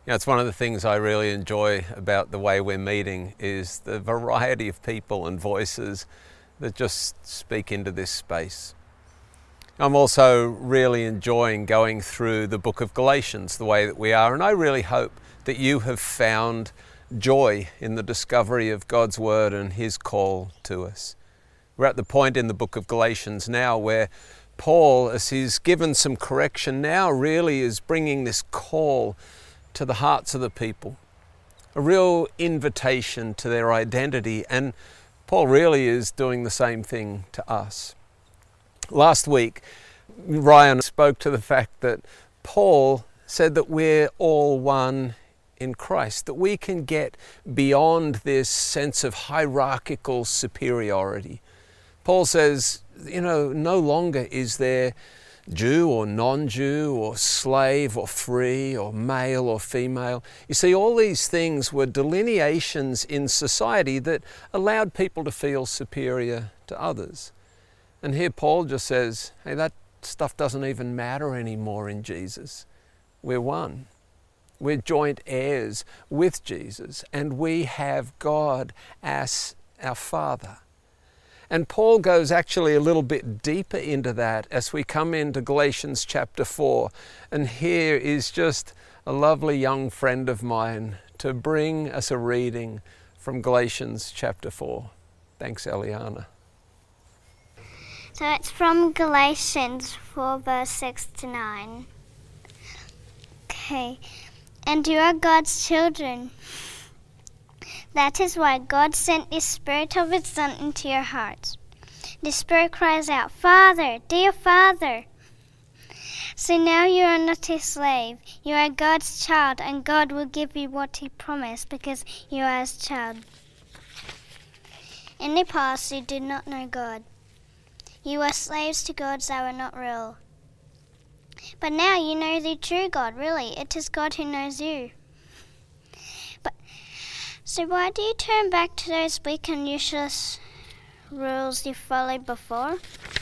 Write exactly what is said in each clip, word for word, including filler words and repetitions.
You know, it's one of the things I really enjoy about the way we're meeting is the variety of people and voices that just speak into this space. I'm also really enjoying going through the book of Galatians the way that we are, and I really hope that you have found joy in the discovery of God's word and his call to us. We're at the point in the book of Galatians now where Paul, as he's given some correction now, really is bringing this call to the hearts of the people, a real invitation to their identity, and Paul really is doing the same thing to us. Last week, Ryan spoke to the fact that Paul said that we're all one in Christ, that we can get beyond this sense of hierarchical superiority. Paul says, you know, no longer is there Jew or non-Jew or slave or free or male or female. You see, all these things were delineations in society that allowed people to feel superior to others. And here Paul just says, hey, that stuff doesn't even matter anymore in Jesus. We're one. We're joint heirs with Jesus, and we have God as our Father. And Paul goes actually a little bit deeper into that as we come into Galatians chapter four. And here is just a lovely young friend of mine to bring us a reading from Galatians chapter four. Thanks, Eliana. So it's from Galatians four, verse six to nine. Okay. And you are God's children. That is why God sent the Spirit of His Son into your hearts. The Spirit cries out, Father, dear Father. So now you are not a slave. You are God's child, and God will give you what He promised because you are His child. In the past, you did not know God. You were slaves to gods that were not real. But now you know the true God, really. It is God who knows you. But so why do you turn back to those weak and useless rules you followed before?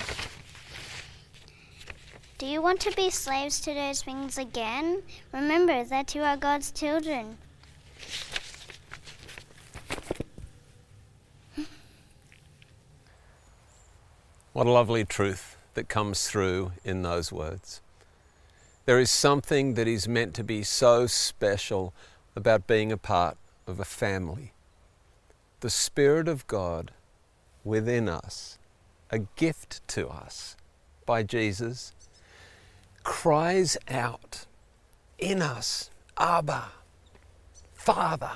Do you want to be slaves to those things again? Remember that you are God's children. What a lovely truth that comes through in those words. There is something that is meant to be so special about being a part of a family. The Spirit of God within us, a gift to us by Jesus, cries out in us, Abba, Father,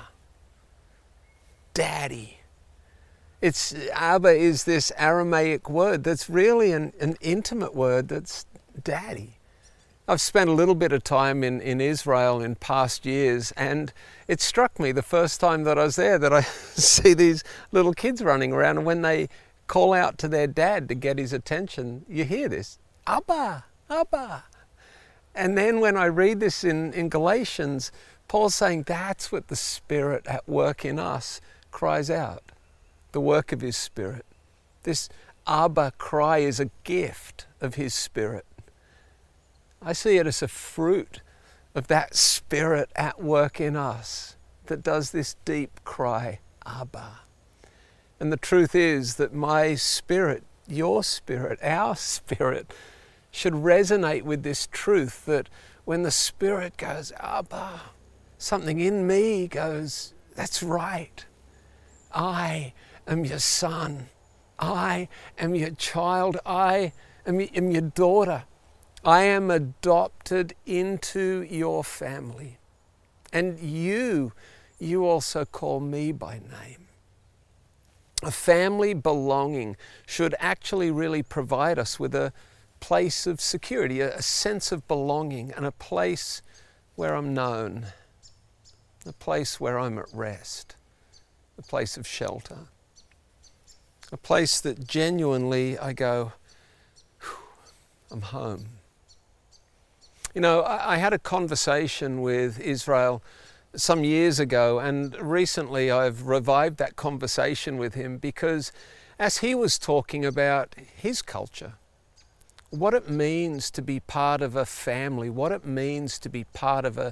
Daddy. It's, Abba is this Aramaic word that's really an, an intimate word that's Daddy. I've spent a little bit of time in, in Israel in past years, and it struck me the first time that I was there that I see these little kids running around, and when they call out to their dad to get his attention, you hear this, Abba, Abba. And then when I read this in, in Galatians, Paul's saying that's what the Spirit at work in us cries out, the work of His Spirit. This Abba cry is a gift of His Spirit. I see it as a fruit of that Spirit at work in us that does this deep cry, Abba. And the truth is that my spirit, your spirit, our spirit should resonate with this truth that when the Spirit goes, Abba, something in me goes, that's right. I am your son. I am your child. I am your daughter. I am adopted into your family. And you, you also call me by name. A family belonging should actually really provide us with a place of security, a sense of belonging, and a place where I'm known, a place where I'm at rest, a place of shelter, a place that genuinely I go, I'm home. You know, I, I had a conversation with Israel some years ago, and recently I've revived that conversation with him because as he was talking about his culture, what it means to be part of a family, what it means to be part of a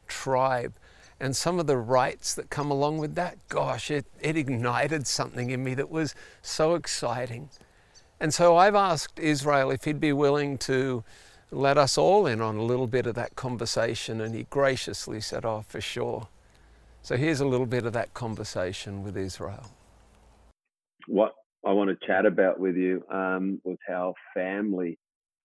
tribe and some of the rights that come along with that, gosh, it, it ignited something in me that was so exciting. And so I've asked Israel if he'd be willing to let us all in on a little bit of that conversation, and he graciously said, oh, for sure. So here's a little bit of that conversation with Israel. What I want to chat about with you um, was how family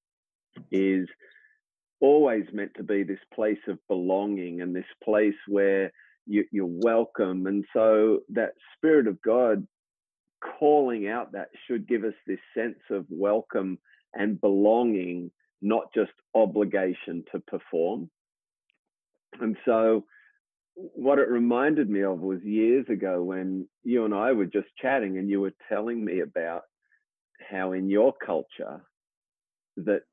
is always meant to be this place of belonging and this place where you, you're welcome. And so that Spirit of God calling out that should give us this sense of welcome and belonging, not just obligation to perform. And so what it reminded me of was years ago when you and I were just chatting and you were telling me about how in your culture that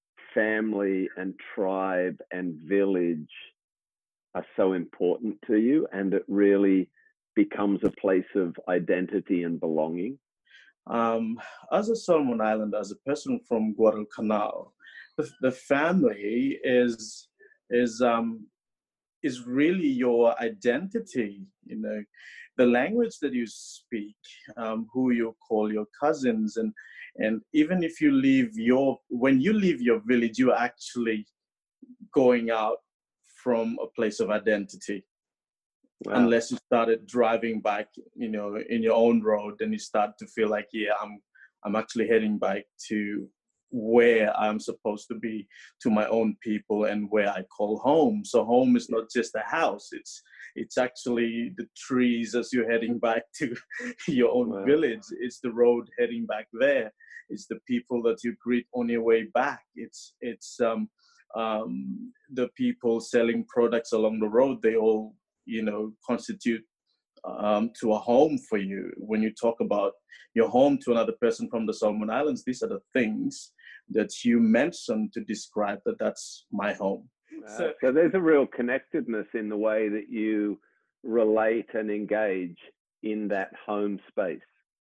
family and tribe and village are so important to you, and it really becomes a place of identity and belonging. Um, as a Solomon Islander, as a person from Guadalcanal, the, the family is is um, is really your identity. You know, the language that you speak, um, who you call your cousins, and and even if you leave your when you leave your village, you're actually going out from a place of identity. Wow. Unless you started driving back, you know, in your own road, then you start to feel like, yeah, I'm, I'm actually heading back to where I'm supposed to be, to my own people and where I call home. So home is not just a house; it's, it's actually the trees as you're heading back to your own wow. village. It's the road heading back there. It's the people that you greet on your way back. It's, it's um, um, the people selling products along the road. They all, you know, constitute um, to a home for you. When you talk about your home to another person from the Solomon Islands, these are the things that you mention to describe that that's my home. Uh, so, so there's a real connectedness in the way that you relate and engage in that home space.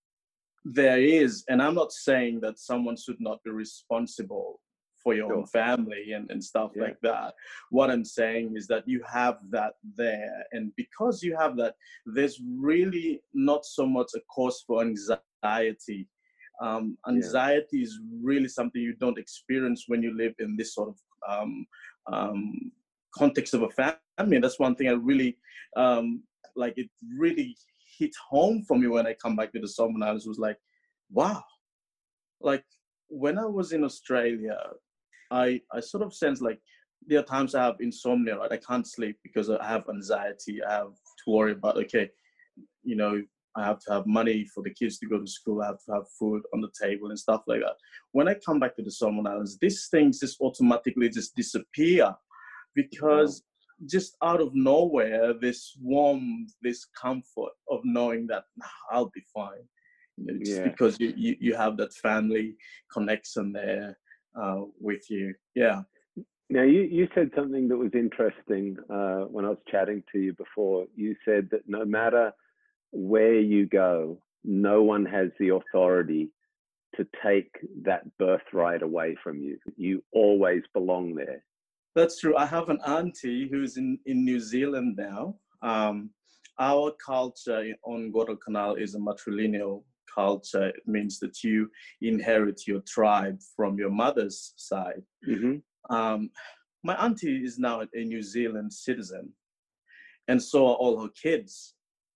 There is, and I'm not saying that someone should not be responsible for your sure. own family and, and stuff yeah. like that. What I'm saying is that you have that there. And because you have that, there's really not so much a cause for anxiety. Um, anxiety yeah. is really something you don't experience when you live in this sort of um, um, context of a family. That's one thing I really, um, like it really hit home for me when I come back to the Solomon Islands. Was like, wow. Like when I was in Australia, I, I sort of sense like there are times I have insomnia, right? I can't sleep because I have anxiety. I have to worry about, okay, you know, I have to have money for the kids to go to school. I have to have food on the table and stuff like that. When I come back to the Solomon Islands, these things just automatically just disappear because wow. just out of nowhere, this warmth, this comfort of knowing that nah, I'll be fine. You know, just yeah. because you, you, you have that family connection there. Uh, with you. Yeah. Now, you, you said something that was interesting uh, when I was chatting to you before. You said that no matter where you go, no one has the authority to take that birthright away from you. You always belong there. That's true. I have an auntie who's in, in New Zealand now. Um, our culture on Guadalcanal is a matrilineal culture. It means that you inherit your tribe from your mother's side. Mm-hmm. Um, my auntie is now a New Zealand citizen, and so are all her kids.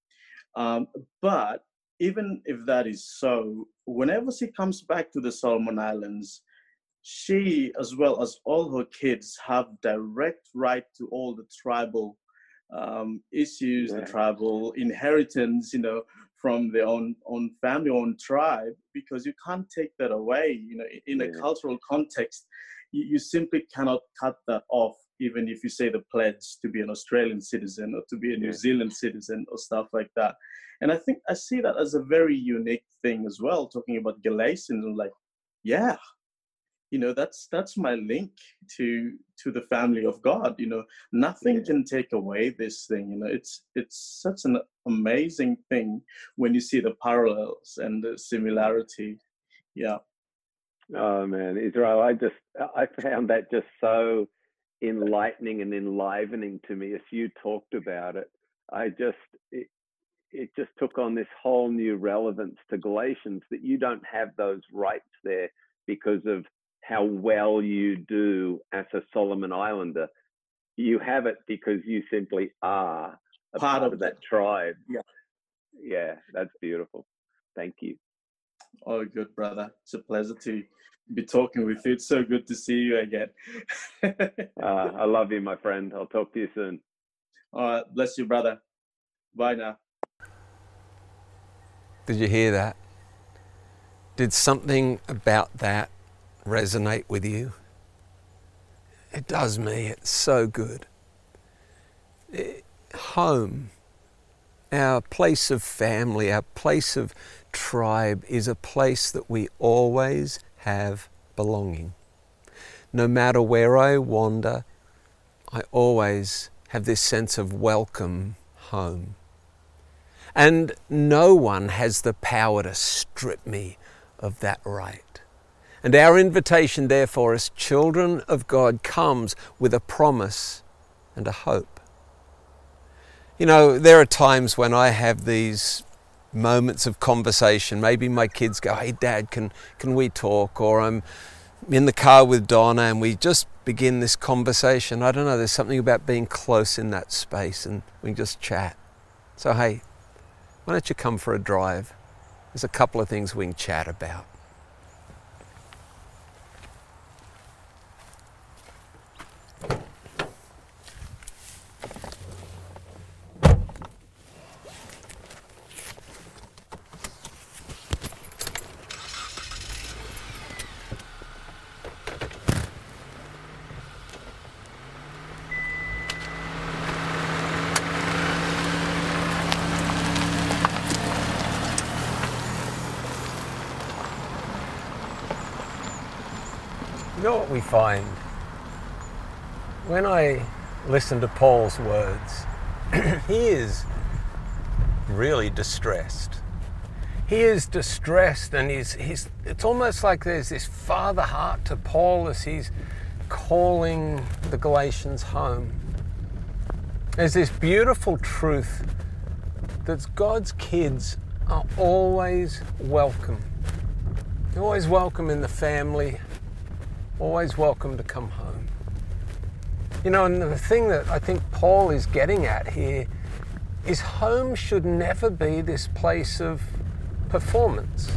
Um, but even if that is so, whenever she comes back to the Solomon Islands, she, as well as all her kids, have direct right to all the tribal um, issues, yeah. the tribal inheritance, you know, from their own own family, own tribe, because you can't take that away. You know, in yeah. a cultural context, you, you simply cannot cut that off, even if you say the pledge to be an Australian citizen or to be a New yeah. Zealand citizen or stuff like that. And I think I see that as a very unique thing as well, talking about Galatians, and like, yeah, you know, that's that's my link to to the family of God. You know, nothing yeah. can take away this thing. You know, it's it's such an amazing thing when you see the parallels and the similarity. Yeah. Oh man, Israel, I just I found that just so enlightening and enlivening to me as you talked about it. I just, it, it just took on this whole new relevance to Galatians, that you don't have those rights there because of how well you do as a Solomon Islander. You have it because you simply are a part, part of, of that tribe. Yeah. Yeah, that's beautiful. Thank you. Oh, good, brother. It's a pleasure to be talking with you. It's so good to see you again. uh, I love you, my friend. I'll talk to you soon. All right. Bless you, brother. Bye now. Did you hear that? Did something about that resonate with you? It does me. It's so good. It, home, our place of family, our place of tribe, is a place that we always have belonging. No matter where I wander, I always have this sense of welcome home. And no one has the power to strip me of that right. And our invitation, therefore, as children of God, comes with a promise and a hope. You know, there are times when I have these moments of conversation. Maybe my kids go, "Hey, Dad, can, can we talk?" Or I'm in the car with Donna and we just begin this conversation. I don't know, there's something about being close in that space and we can just chat. So, hey, why don't you come for a drive? There's a couple of things we can chat about. You know what we find? When I listen to Paul's words, he is really distressed. He is distressed, and he's, he's, it's almost like there's this father heart to Paul as he's calling the Galatians home. There's this beautiful truth that God's kids are always welcome. They're always welcome in the family, always welcome to come home. You know, and the thing that I think Paul is getting at here is home should never be this place of performance.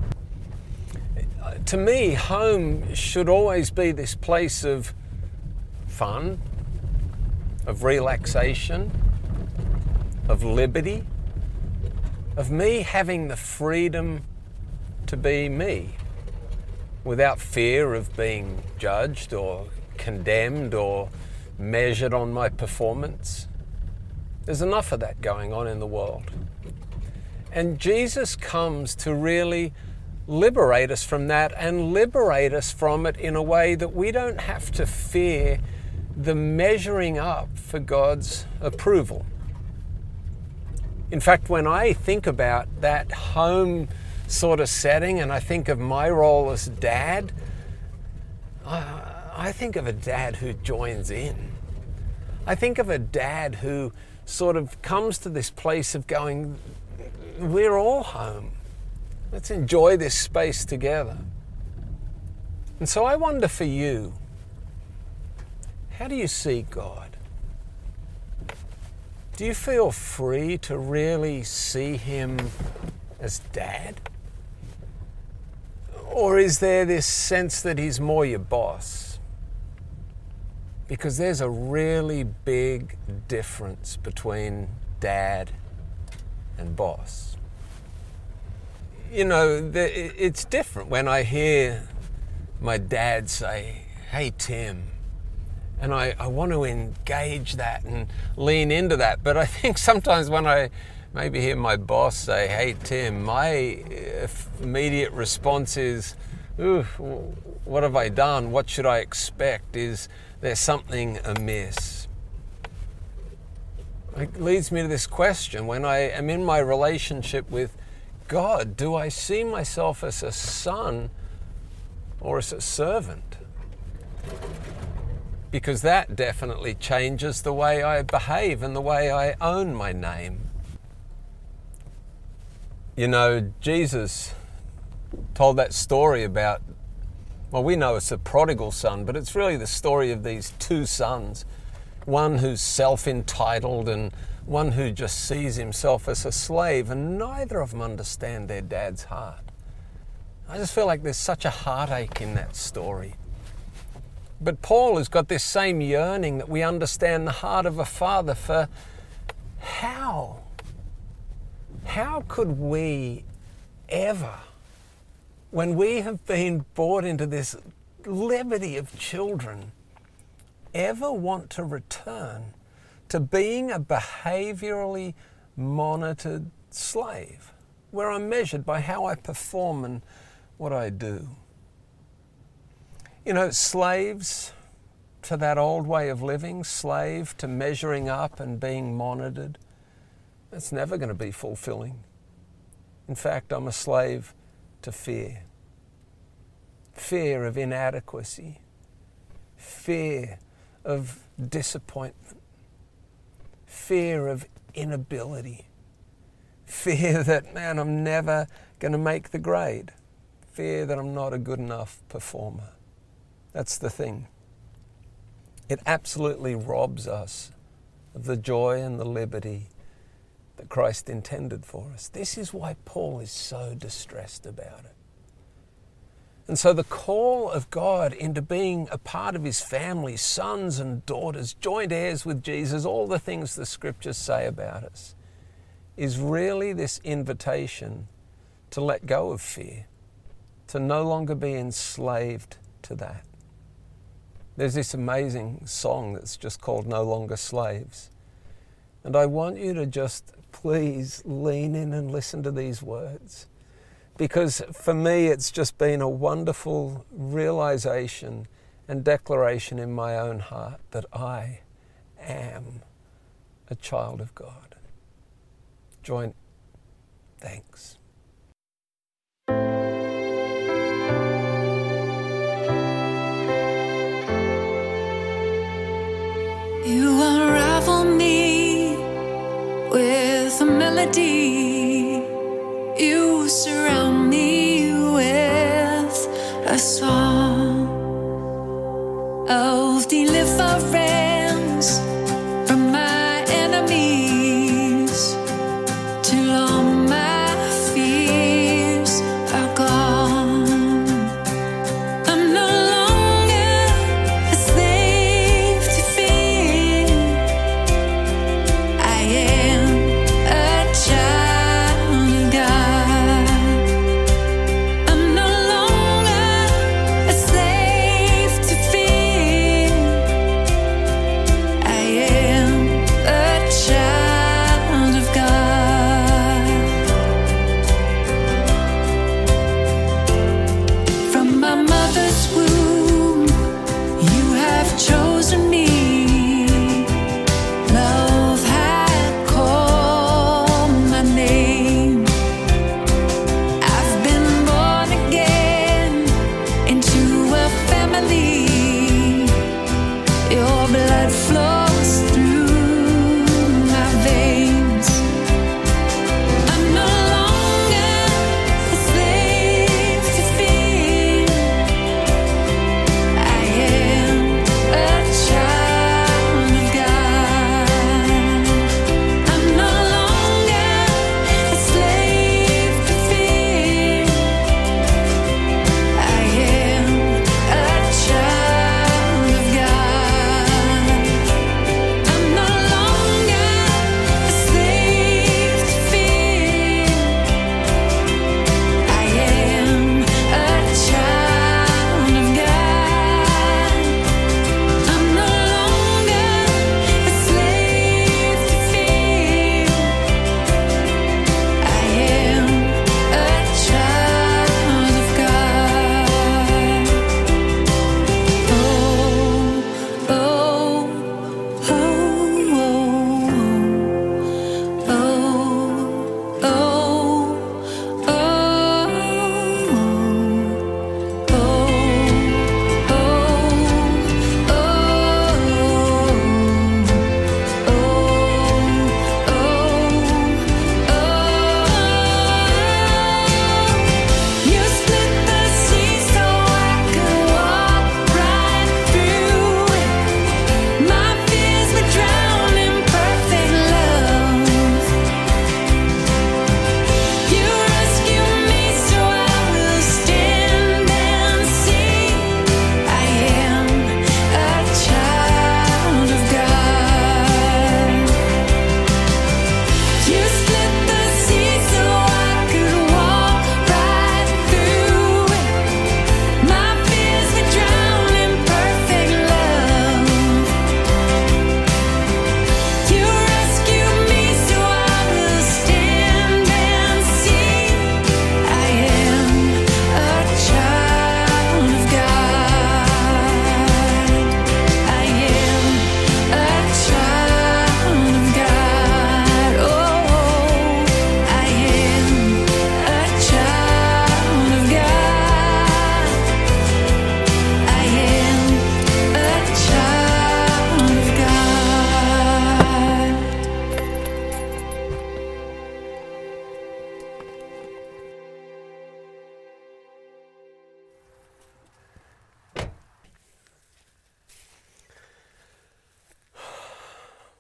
To me, home should always be this place of fun, of relaxation, of liberty, of me having the freedom to be me, without fear of being judged or condemned or measured on my performance. There's enough of that going on in the world. And Jesus comes to really liberate us from that and liberate us from it in a way that we don't have to fear the measuring up for God's approval. In fact, when I think about that home sort of setting and I think of my role as dad, I, I think of a dad who joins in. I think of a dad who sort of comes to this place of going, we're all home. Let's enjoy this space together. And so I wonder for you, how do you see God? Do you feel free to really see him as dad? Or is there this sense that he's more your boss? Because there's a really big difference between dad and boss. You know, it's different when I hear my dad say, "Hey, Tim," and I, I want to engage that and lean into that. But I think sometimes when I maybe hear my boss say, "Hey, Tim," my immediate response is, "Ooh, what have I done? What should I expect? Is there something amiss?" It leads me to this question. When I am in my relationship with God, do I see myself as a son or as a servant? because that definitely changes the way I behave and the way I own my name. You know, Jesus told that story about, well, we know it's the prodigal son, but it's really the story of these two sons, one who's self-entitled and one who just sees himself as a slave, and neither of them understand their dad's heart. I just feel like there's such a heartache in that story. But Paul has got this same yearning that we understand the heart of a father for how? How could we ever, when we have been brought into this liberty of children, ever want to return to being a behaviorally monitored slave, where I'm measured by how I perform and what I do? You know, slaves to that old way of living, slave to measuring up and being monitored, it's never going to be fulfilling. In fact, I'm a slave to fear. Fear of inadequacy. Fear of disappointment. Fear of inability. Fear that, man, I'm never going to make the grade. Fear that I'm not a good enough performer. That's the thing. It absolutely robs us of the joy and the liberty that Christ intended for us. This is why Paul is so distressed about it. And so the call of God into being a part of his family, sons and daughters, joint heirs with Jesus, all the things the scriptures say about us, is really this invitation to let go of fear, to no longer be enslaved to that. There's this amazing song that's just called No Longer Slaves. And I want you to just please lean in and listen to these words. Because for me, it's just been a wonderful realization and declaration in my own heart that I am a child of God. Joint thanks. You unravel me with a melody. You surround me with a song of deliverance from my enemies, till all my fears are gone. I'm no longer a slave to fear. I am a child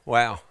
Wow.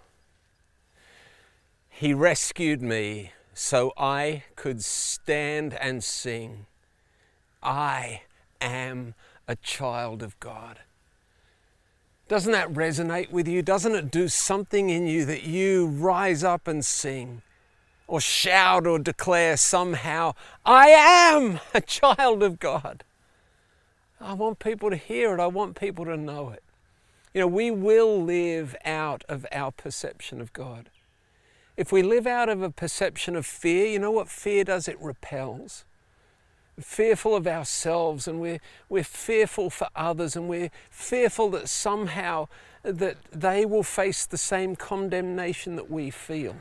He rescued me so I could stand and sing, I am a child of God. Doesn't that resonate with you? Doesn't it do something in you that you rise up and sing or shout or declare somehow, I am a child of God? I want people to hear it. I want people to know it. You know, we will live out of our perception of God. If we live out of a perception of fear, you know what fear does? It repels. We're fearful of ourselves, and we're, we're fearful for others, and we're fearful that somehow that they will face the same condemnation that we feel.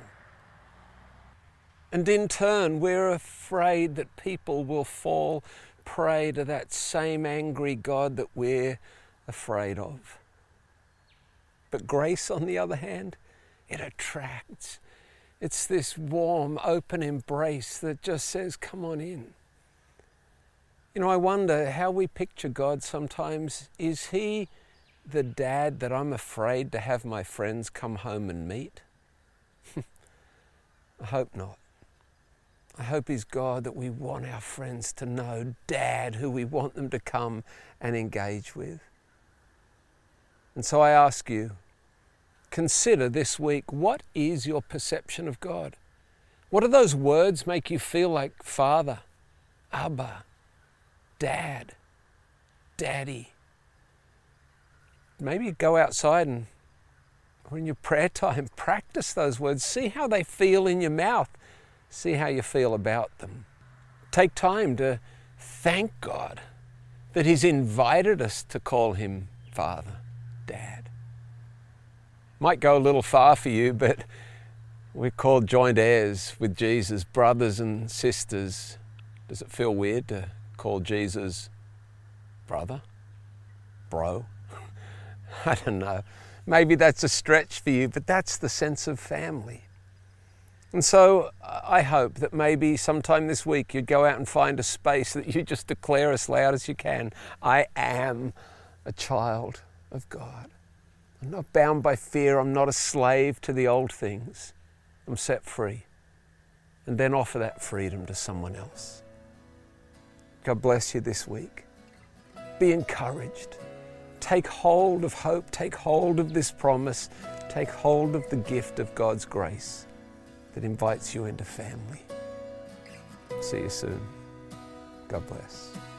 And in turn, we're afraid that people will fall prey to that same angry God that we're afraid of. But grace, on the other hand, it attracts. It's this warm, open embrace that just says, come on in. You know, I wonder how we picture God sometimes. Is he the dad that I'm afraid to have my friends come home and meet? I hope not. I hope he's God that we want our friends to know, Dad, who we want them to come and engage with. And so I ask you, consider this week, what is your perception of God? What do those words make you feel like? Father, Abba, Dad, Daddy. Maybe go outside and, or in your prayer time, practice those words. See how they feel in your mouth. See how you feel about them. Take time to thank God that he's invited us to call him Father, Dad. Might go a little far for you, but we're called joint heirs with Jesus, brothers and sisters. Does it feel weird to call Jesus brother? Bro? I don't know. Maybe that's a stretch for you, but that's the sense of family. And so I hope that maybe sometime this week you'd go out and find a space that you just declare as loud as you can, I am a child of God. I'm not bound by fear. I'm not a slave to the old things. I'm set free. And then offer that freedom to someone else. God bless you this week. Be encouraged. Take hold of hope. Take hold of this promise. Take hold of the gift of God's grace that invites you into family. See you soon. God bless.